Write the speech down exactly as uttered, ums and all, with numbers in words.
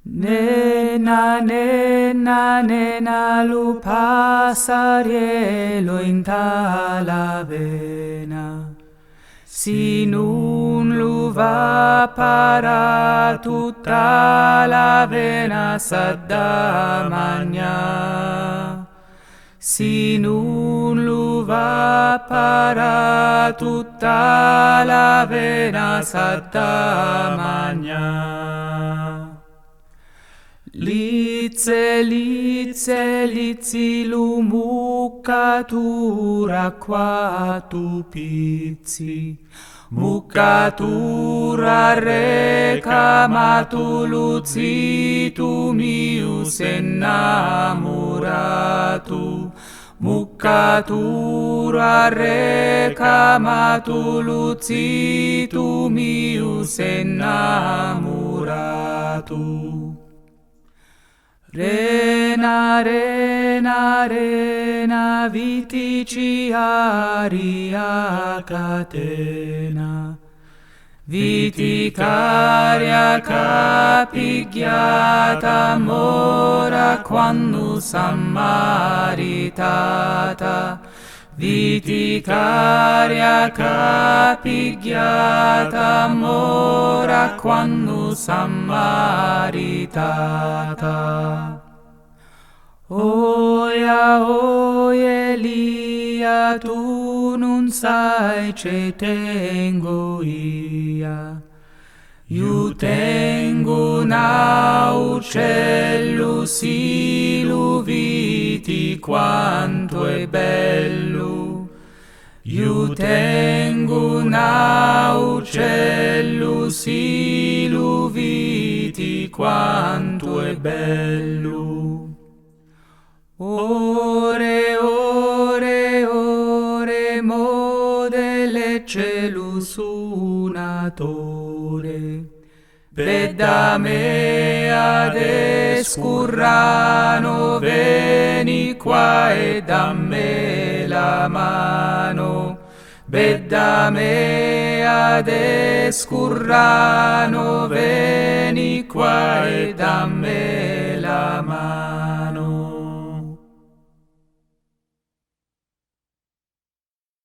Nena, nena, nena, lu passariello in talavena. Si non lu va para tutta la vena sa da magna. Si non lu va para tutta la vena sa da magna. Lize, lize, lizi l'umuccatura qua tu pizzi, muccatura reca ma tu luzi tu mius innamoratu, muccatura reca ma tu luzi tu mius innamoratu. Rena, rena, rena, vitici aria catena, viticaria capigliata mora quando sammaritata, viticaria capigliata mora quando sammaritata. Oia, oia, Elia, tu non sai ce tengo ia. Io tengo un uccello, sì, lo vidi quanto è bello. Io tengo un uccello, sì, lo vidi quanto è bello. Ore, ore, ore, modele cielo suonatore. Vedda me ad escurrano, veni qua e dammi la mano. Vedda me ad escurrano,